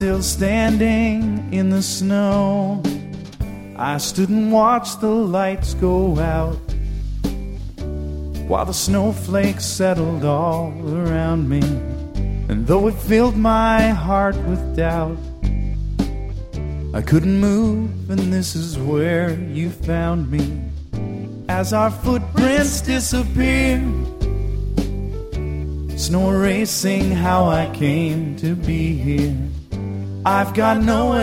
Still standing in the snow, I stood and watched the lights go out, while the snowflakes settled all around me. And though it filled my heart with doubt, I couldn't move, and this is where you found me. As our footprints disappeared, snow erasing how I came to be here, I've got no